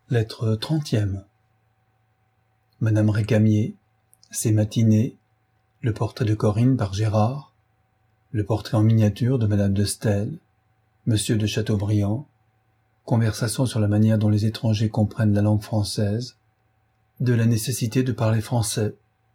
Lettre 30e. Madame Récamier, ses matinées, le portrait de Corinne par Gérard, le portrait en miniature de Madame de Staël, Monsieur de Chateaubriand, conversation sur la manière dont les étrangers comprennent la langue française, de la nécessité de parler français.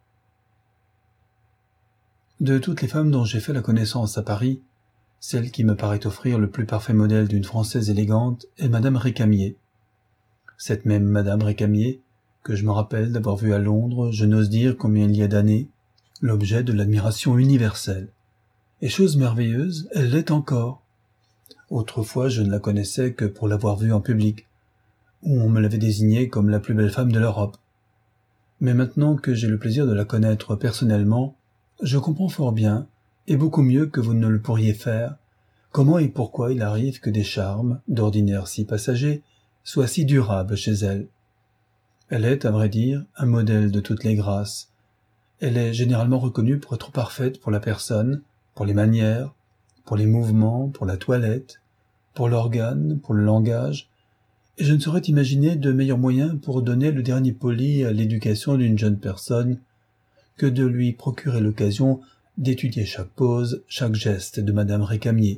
De toutes les femmes dont j'ai fait la connaissance à Paris, celle qui me paraît offrir le plus parfait modèle d'une Française élégante est Madame Récamier. Cette même Madame Récamier, que je me rappelle d'avoir vue à Londres, je n'ose dire combien il y a d'années, l'objet de l'admiration universelle. Et chose merveilleuse, elle l'est encore. Autrefois, je ne la connaissais que pour l'avoir vue en public, où on me l'avait désignée comme la plus belle femme de l'Europe. Mais maintenant que j'ai le plaisir de la connaître personnellement, je comprends fort bien, et beaucoup mieux que vous ne le pourriez faire, comment et pourquoi il arrive que des charmes, d'ordinaire si passagers, soient si durables chez elle. Elle est, à vrai dire, un modèle de toutes les grâces. Elle est généralement reconnue pour être parfaite pour la personne, pour les manières, pour les mouvements, pour la toilette, pour l'organe, pour le langage, et je ne saurais imaginer de meilleur moyen pour donner le dernier poli à l'éducation d'une jeune personne que de lui procurer l'occasion d'étudier chaque pose, chaque geste de Madame Récamier.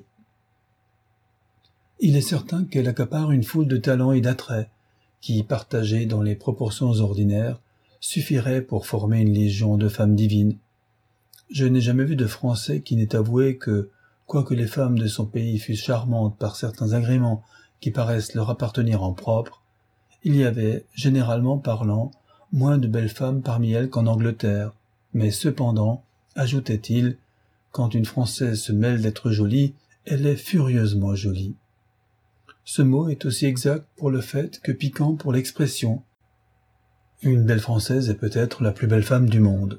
Il est certain qu'elle accapare une foule de talents et d'attraits qui, partagés dans les proportions ordinaires, suffiraient pour former une légion de femmes divines. Je n'ai jamais vu de Français qui n'ait avoué que, quoique les femmes de son pays fussent charmantes par certains agréments qui paraissent leur appartenir en propre, il y avait, généralement parlant, moins de belles femmes parmi elles qu'en Angleterre, mais cependant, ajoutait-il, quand une Française se mêle d'être jolie, elle est furieusement jolie. Ce mot est aussi exact pour le fait que piquant pour l'expression. Une belle Française est peut-être la plus belle femme du monde.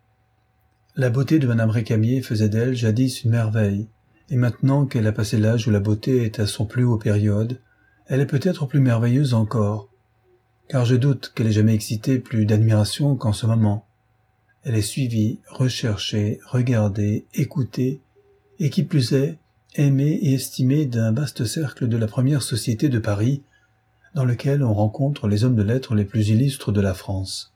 La beauté de Madame Récamier faisait d'elle jadis une merveille, et maintenant qu'elle a passé l'âge où la beauté est à son plus haut période, elle est peut-être plus merveilleuse encore, car je doute qu'elle ait jamais excité plus d'admiration qu'en ce moment. Elle est suivie, recherchée, regardée, écoutée, et qui plus est, aimée et estimée d'un vaste cercle de la première société de Paris, dans lequel on rencontre les hommes de lettres les plus illustres de la France.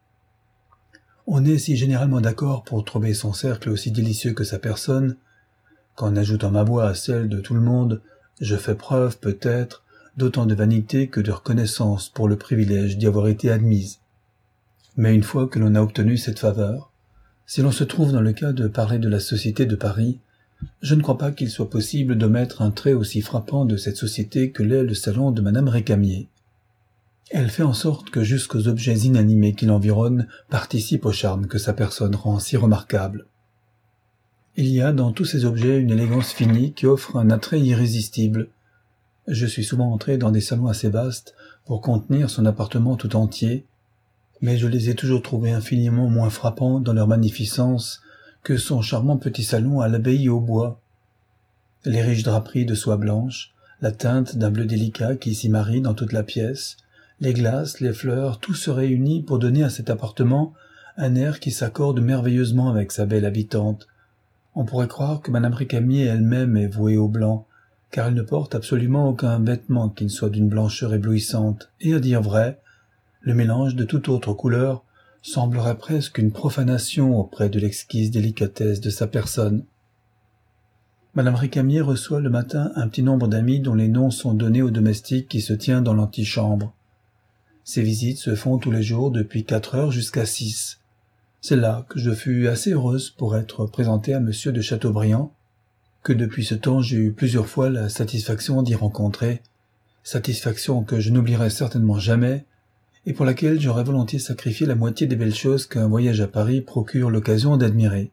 On est si généralement d'accord pour trouver son cercle aussi délicieux que sa personne, qu'en ajoutant ma voix à celle de tout le monde, je fais preuve, peut-être, d'autant de vanité que de reconnaissance pour le privilège d'y avoir été admise. Mais une fois que l'on a obtenu cette faveur, si l'on se trouve dans le cas de parler de la société de Paris, je ne crois pas qu'il soit possible d'omettre un trait aussi frappant de cette société que l'est le salon de Madame Récamier. Elle fait en sorte que jusqu'aux objets inanimés qui l'environnent participent au charme que sa personne rend si remarquable. Il y a dans tous ces objets une élégance finie qui offre un attrait irrésistible. Je suis souvent entré dans des salons assez vastes pour contenir son appartement tout entier, mais je les ai toujours trouvés infiniment moins frappants dans leur magnificence que son charmant petit salon à l'abbaye au bois. Les riches draperies de soie blanche, la teinte d'un bleu délicat qui s'y marie dans toute la pièce, les glaces, les fleurs, tout se réunit pour donner à cet appartement un air qui s'accorde merveilleusement avec sa belle habitante. On pourrait croire que Madame Récamier elle-même est vouée au blanc, car elle ne porte absolument aucun vêtement qui ne soit d'une blancheur éblouissante, et à dire vrai, le mélange de toute autre couleur semblerait presque une profanation auprès de l'exquise délicatesse de sa personne. Madame Récamier reçoit le matin un petit nombre d'amis dont les noms sont donnés au domestique qui se tient dans l'antichambre. Ces visites se font tous les jours depuis 4 heures jusqu'à 6. C'est là que je fus assez heureuse pour être présentée à Monsieur de Chateaubriand, que depuis ce temps j'ai eu plusieurs fois la satisfaction d'y rencontrer, satisfaction que je n'oublierai certainement jamais, et pour laquelle j'aurais volontiers sacrifié la moitié des belles choses qu'un voyage à Paris procure l'occasion d'admirer.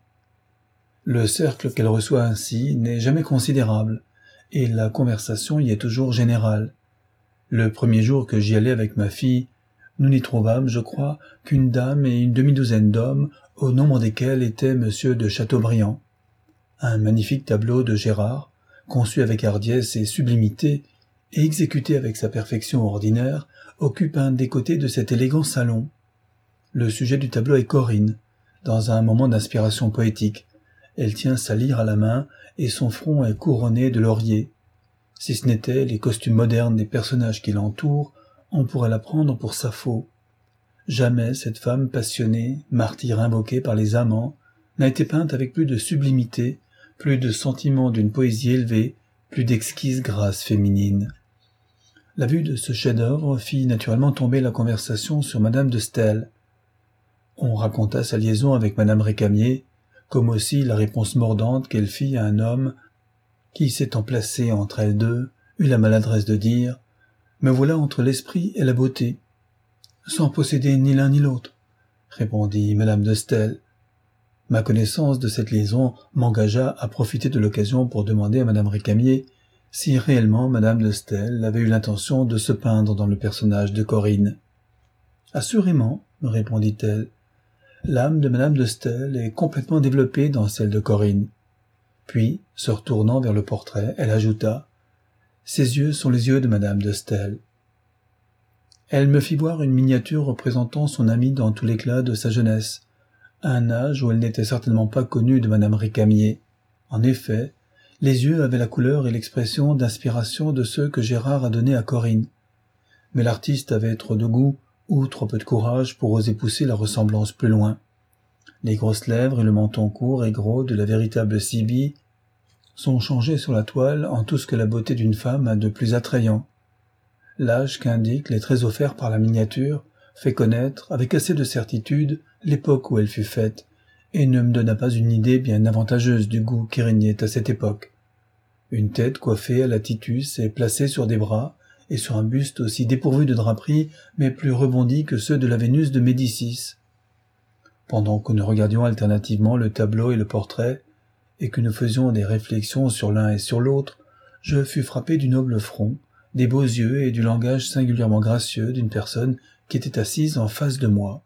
Le cercle qu'elle reçoit ainsi n'est jamais considérable, et la conversation y est toujours générale. Le premier jour que j'y allai avec ma fille, nous n'y trouvâmes, je crois, qu'une dame et une demi-douzaine d'hommes, au nombre desquels était Monsieur de Chateaubriand. Un magnifique tableau de Gérard, conçu avec hardiesse et sublimité, et exécuté avec sa perfection ordinaire, occupe un des côtés de cet élégant salon. Le sujet du tableau est Corinne, dans un moment d'inspiration poétique. Elle tient sa lyre à la main, et son front est couronné de lauriers. Si ce n'étaient les costumes modernes des personnages qui l'entourent, on pourrait la prendre pour Sappho. Jamais cette femme passionnée, martyre invoquée par les amants, n'a été peinte avec plus de sublimité, plus de sentiment d'une poésie élevée, plus d'exquise grâce féminine. La vue de ce chef-d'œuvre fit naturellement tomber la conversation sur Madame de Staël. On raconta sa liaison avec Madame Récamier, comme aussi la réponse mordante qu'elle fit à un homme qui, s'étant placé entre elles deux, eut la maladresse de dire « Me voilà entre l'esprit et la beauté ». « Sans posséder ni l'un ni l'autre », répondit Madame de Staël. Ma connaissance de cette liaison m'engagea à profiter de l'occasion pour demander à Madame Récamier si réellement Madame de Staël avait eu l'intention de se peindre dans le personnage de Corinne. « Assurément, » me répondit-elle, « l'âme de Madame de Staël est complètement développée dans celle de Corinne. » Puis, se retournant vers le portrait, elle ajouta « Ses yeux sont les yeux de Madame de Staël. » Elle me fit voir une miniature représentant son amie dans tout l'éclat de sa jeunesse, à un âge où elle n'était certainement pas connue de Madame Récamier. En effet, les yeux avaient la couleur et l'expression d'inspiration de ceux que Gérard a donnés à Corinne. Mais l'artiste avait trop de goût ou trop peu de courage pour oser pousser la ressemblance plus loin. Les grosses lèvres et le menton court et gros de la véritable Sibylle sont changés sur la toile en tout ce que la beauté d'une femme a de plus attrayant. L'âge qu'indiquent les traits offerts par la miniature fait connaître, avec assez de certitude, l'époque où elle fut faite, et ne me donna pas une idée bien avantageuse du goût qui régnait à cette époque. Une tête coiffée à la Titus et placée sur des bras, et sur un buste aussi dépourvu de draperie, mais plus rebondi que ceux de la Vénus de Médicis. Pendant que nous regardions alternativement le tableau et le portrait, et que nous faisions des réflexions sur l'un et sur l'autre, je fus frappé du noble front, des beaux yeux et du langage singulièrement gracieux d'une personne qui était assise en face de moi.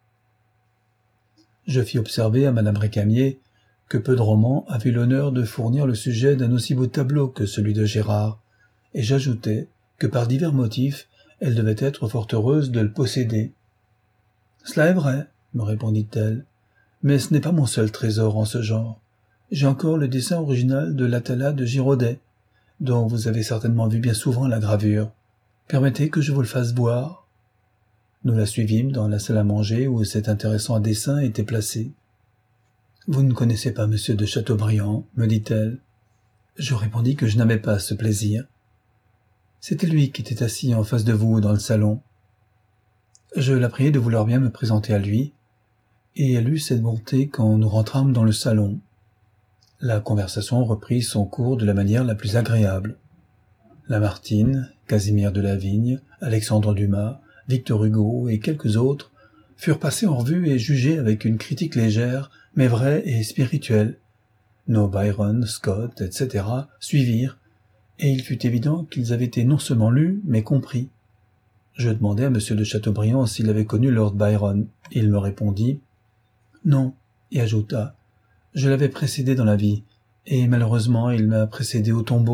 Je fis observer à Madame Récamier que peu de romans avaient l'honneur de fournir le sujet d'un aussi beau tableau que celui de Gérard, et j'ajoutai que par divers motifs, elle devait être fort heureuse de le posséder. « Cela est vrai, » me répondit-elle, « mais ce n'est pas mon seul trésor en ce genre. J'ai encore le dessin original de l'Atala de Girodet, dont vous avez certainement vu bien souvent la gravure. Permettez que je vous le fasse voir. » Nous la suivîmes dans la salle à manger où cet intéressant dessin était placé. « Vous ne connaissez pas Monsieur de Chateaubriand, me dit-elle. Je répondis que je n'avais pas ce plaisir. C'était lui qui était assis en face de vous dans le salon. Je la priai de vouloir bien me présenter à lui, et elle eut cette bonté quand nous rentrâmes dans le salon. La conversation reprit son cours de la manière la plus agréable. Lamartine, Casimir de la Vigne, Alexandre Dumas, Victor Hugo et quelques autres furent passés en revue et jugés avec une critique légère, mais vraie et spirituelle. Nos Byron, Scott, etc. suivirent, et il fut évident qu'ils avaient été non seulement lus, mais compris. Je demandai à M. de Chateaubriand s'il avait connu Lord Byron. Il me répondit « Non », et ajouta « Je l'avais précédé dans la vie, et malheureusement il m'a précédé au tombeau. »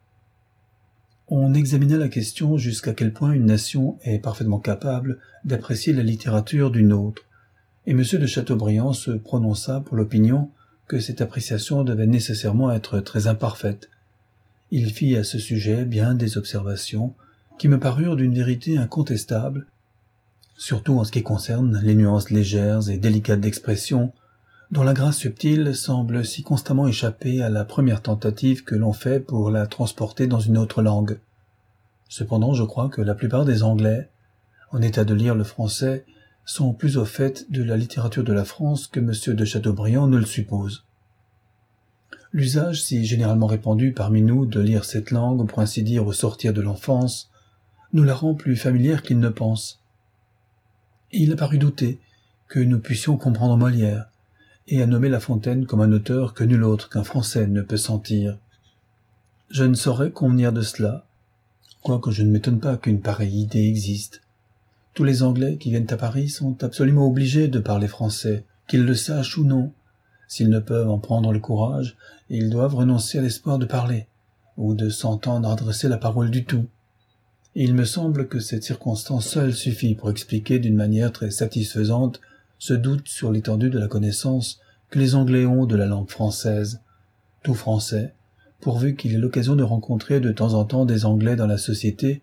On examina la question jusqu'à quel point une nation est parfaitement capable d'apprécier la littérature d'une autre, et M. de Chateaubriand se prononça pour l'opinion que cette appréciation devait nécessairement être très imparfaite. Il fit à ce sujet bien des observations qui me parurent d'une vérité incontestable, surtout en ce qui concerne les nuances légères et délicates d'expression, dont la grâce subtile semble si constamment échapper à la première tentative que l'on fait pour la transporter dans une autre langue. Cependant, je crois que la plupart des Anglais, en état de lire le français, sont plus au fait de la littérature de la France que M. de Chateaubriand ne le suppose. L'usage si généralement répandu parmi nous de lire cette langue, pour ainsi dire au sortir de l'enfance, nous la rend plus familière qu'il ne pense. Il a paru douter que nous puissions comprendre Molière, et à nommer La Fontaine comme un auteur que nul autre qu'un Français ne peut sentir. Je ne saurais convenir de cela, quoique je ne m'étonne pas qu'une pareille idée existe. Tous les Anglais qui viennent à Paris sont absolument obligés de parler français, qu'ils le sachent ou non. S'ils ne peuvent en prendre le courage, ils doivent renoncer à l'espoir de parler, ou de s'entendre adresser la parole du tout. Et il me semble que cette circonstance seule suffit pour expliquer d'une manière très satisfaisante ce doute sur l'étendue de la connaissance que les Anglais ont de la langue française. Tout Français, pourvu qu'il ait l'occasion de rencontrer de temps en temps des Anglais dans la société,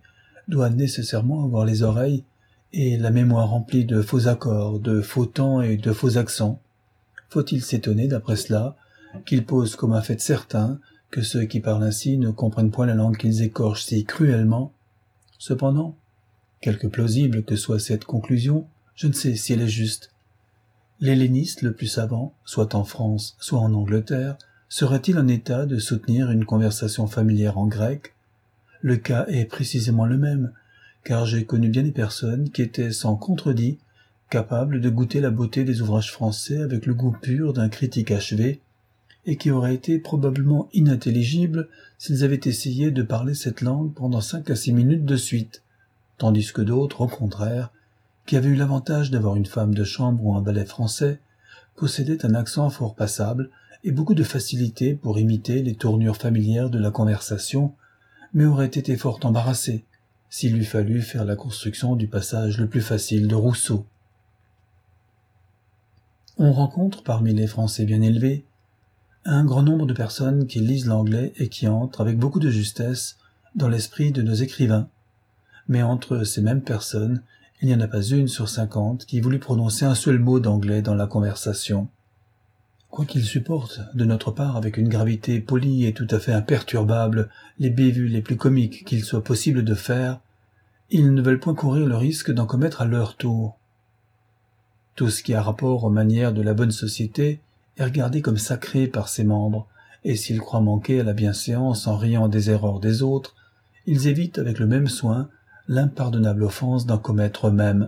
doit nécessairement avoir les oreilles et la mémoire remplie de faux accords, de faux temps et de faux accents. Faut-il s'étonner, d'après cela, qu'il pose comme un fait certain que ceux qui parlent ainsi ne comprennent point la langue qu'ils écorchent si cruellement? Cependant, quelque plausible que soit cette conclusion, je ne sais si elle est juste. L'helléniste le plus savant, soit en France, soit en Angleterre, serait-il en état de soutenir une conversation familière en grec? Le cas est précisément le même, car j'ai connu bien des personnes qui étaient sans contredit capables de goûter la beauté des ouvrages français avec le goût pur d'un critique achevé, et qui auraient été probablement inintelligibles s'ils avaient essayé de parler cette langue pendant 5 à 6 minutes de suite, tandis que d'autres, au contraire, qui avaient eu l'avantage d'avoir une femme de chambre ou un valet français, possédaient un accent fort passable et beaucoup de facilité pour imiter les tournures familières de la conversation, mais auraient été fort embarrassés s'il eût fallu faire la construction du passage le plus facile de Rousseau. On rencontre parmi les Français bien élevés un grand nombre de personnes qui lisent l'anglais et qui entrent avec beaucoup de justesse dans l'esprit de nos écrivains, mais entre ces mêmes personnes, il n'y en a pas une sur 50 qui voulut prononcer un seul mot d'anglais dans la conversation. Quoiqu'ils supportent, de notre part, avec une gravité polie et tout à fait imperturbable, les bévues les plus comiques qu'il soit possible de faire, ils ne veulent point courir le risque d'en commettre à leur tour. Tout ce qui a rapport aux manières de la bonne société est regardé comme sacré par ses membres, et s'ils croient manquer à la bienséance en riant des erreurs des autres, ils évitent avec le même soin l'impardonnable offense d'en commettre eux-mêmes.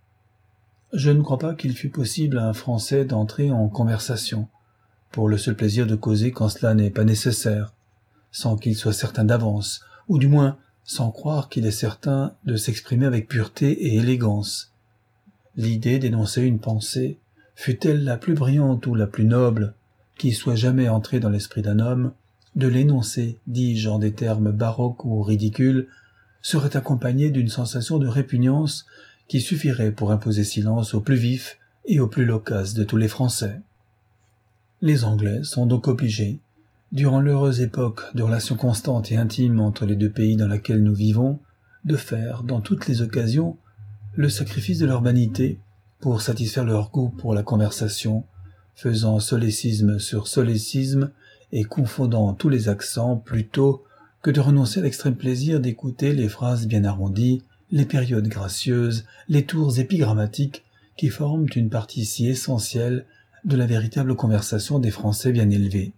Je ne crois pas qu'il fût possible à un Français d'entrer en conversation, pour le seul plaisir de causer quand cela n'est pas nécessaire, sans qu'il soit certain d'avance, ou du moins sans croire qu'il est certain de s'exprimer avec pureté et élégance. L'idée d'énoncer une pensée, fût-elle la plus brillante ou la plus noble, qui soit jamais entrée dans l'esprit d'un homme, de l'énoncer, dis-je en des termes baroques ou ridicules, serait accompagnée d'une sensation de répugnance qui suffirait pour imposer silence au plus vif et au plus loquace de tous les Français. Les Anglais sont donc obligés, durant l'heureuse époque de relations constantes et intimes entre les deux pays dans laquelle nous vivons, de faire, dans toutes les occasions, le sacrifice de leur vanité pour satisfaire leur goût pour la conversation, faisant solécisme sur solécisme et confondant tous les accents plutôt que de renoncer à l'extrême plaisir d'écouter les phrases bien arrondies, les périodes gracieuses, les tours épigrammatiques qui forment une partie si essentielle de la véritable conversation des Français bien élevés.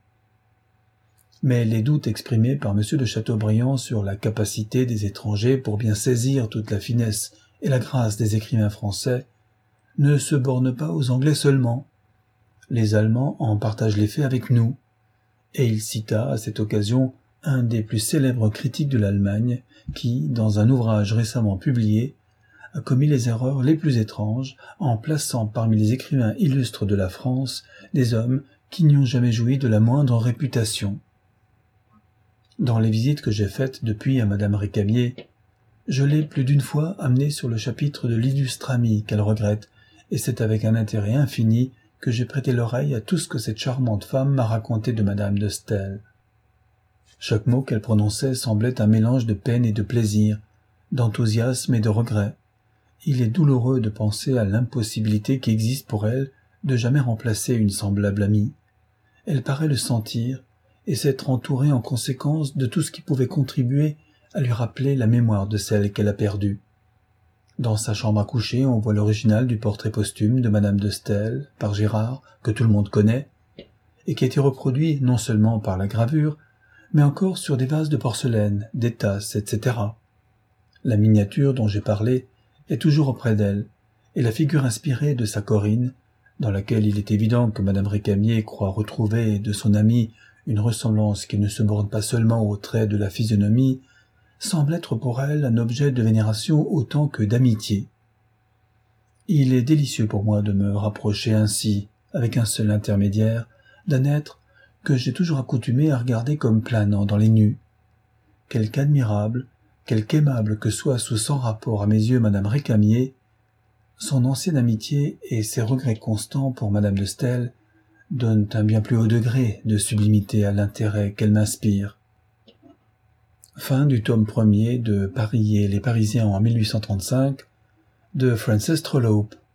Mais les doutes exprimés par M. de Chateaubriand sur la capacité des étrangers pour bien saisir toute la finesse et la grâce des écrivains français ne se bornent pas aux Anglais seulement. Les Allemands en partagent les faits avec nous, et il cita à cette occasion un des plus célèbres critiques de l'Allemagne qui, dans un ouvrage récemment publié, a commis les erreurs les plus étranges en plaçant parmi les écrivains illustres de la France des hommes qui n'y ont jamais joui de la moindre réputation. Dans les visites que j'ai faites depuis à Madame Récamier, je l'ai plus d'une fois amenée sur le chapitre de l'illustre ami qu'elle regrette, et c'est avec un intérêt infini que j'ai prêté l'oreille à tout ce que cette charmante femme m'a raconté de Madame de Staël. Chaque mot qu'elle prononçait semblait un mélange de peine et de plaisir, d'enthousiasme et de regret. Il est douloureux de penser à l'impossibilité qui existe pour elle de jamais remplacer une semblable amie. Elle paraît le sentir, et s'être entourée en conséquence de tout ce qui pouvait contribuer à lui rappeler la mémoire de celle qu'elle a perdue. Dans sa chambre à coucher, on voit l'original du portrait posthume de Madame de Staël, par Gérard, que tout le monde connaît, et qui a été reproduit non seulement par la gravure, mais encore sur des vases de porcelaine, des tasses, etc. La miniature dont j'ai parlé est toujours auprès d'elle, et la figure inspirée de sa Corinne, dans laquelle il est évident que Madame Récamier croit retrouver de son amie une ressemblance qui ne se borne pas seulement aux traits de la physionomie, semble être pour elle un objet de vénération autant que d'amitié. Il est délicieux pour moi de me rapprocher ainsi, avec un seul intermédiaire, d'un être que j'ai toujours accoutumé à regarder comme planant dans les nues. Quelque admirable, quelque aimable que soit sous sans rapport à mes yeux Madame Récamier, son ancienne amitié et ses regrets constants pour Madame de Staël donnent un bien plus haut degré de sublimité à l'intérêt qu'elle m'inspire. Fin du tome 1er de Paris et les Parisiens en 1835 de Frances Trollope.